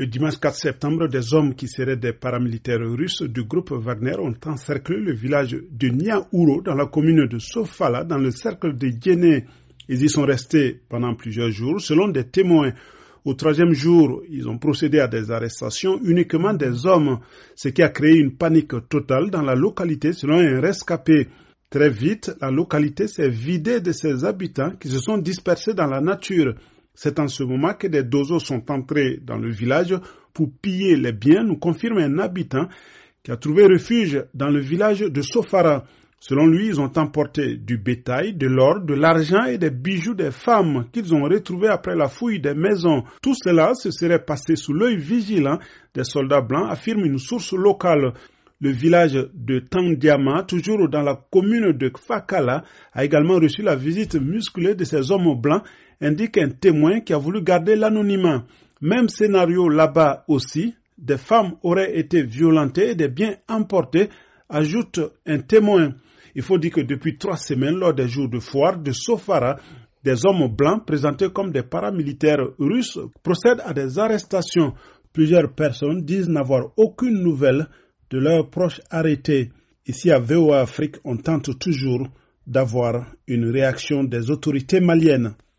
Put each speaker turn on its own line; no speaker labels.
Le dimanche 4 septembre, des hommes qui seraient des paramilitaires russes du groupe Wagner ont encerclé le village de Niaouro dans la commune de Sofala dans le cercle de Djenné. Ils y sont restés pendant plusieurs jours. Selon des témoins, au troisième jour, ils ont procédé à des arrestations uniquement des hommes, ce qui a créé une panique totale dans la localité selon un rescapé. Très vite, la localité s'est vidée de ses habitants qui se sont dispersés dans la nature. C'est en ce moment que des dozos sont entrés dans le village pour piller les biens, nous confirme un habitant qui a trouvé refuge dans le village de Sofara. Selon lui, ils ont emporté du bétail, de l'or, de l'argent et des bijoux des femmes qu'ils ont retrouvés après la fouille des maisons. Tout cela se serait passé sous l'œil vigilant des soldats blancs, affirme une source locale. Le village de Tandiama, toujours dans la commune de Fakala, a également reçu la visite musclée de ces hommes blancs, indique un témoin qui a voulu garder l'anonymat. Même scénario là-bas aussi, des femmes auraient été violentées et des biens emportés, ajoute un témoin. Il faut dire que depuis 3 semaines, lors des jours de foire de Sofara, des hommes blancs présentés comme des paramilitaires russes procèdent à des arrestations. Plusieurs personnes disent n'avoir aucune nouvelle de leurs proches arrêtés. Ici à VOA Afrique, on tente toujours d'avoir une réaction des autorités maliennes.